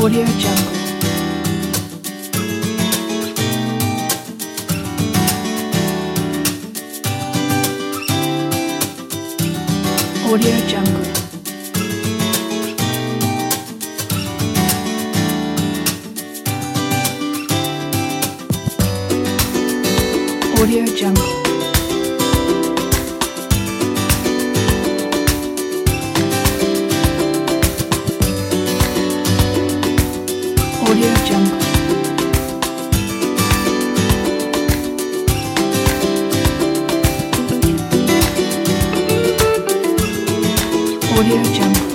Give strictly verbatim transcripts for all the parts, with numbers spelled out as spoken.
Audio Jungle. Audio Jungle. Audio Jungle. Audio Jungle. Audio Jungle.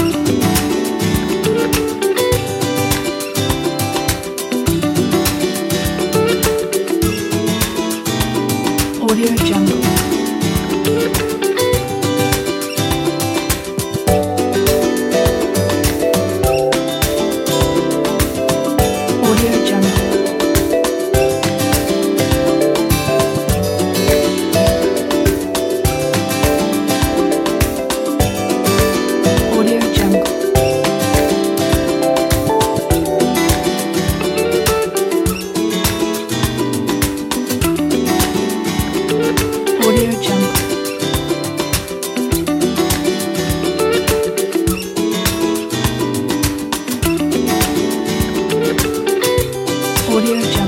Audio Jungle. Audio Jungle. Audio Jungle. Audio Jungle. Audio Jungle.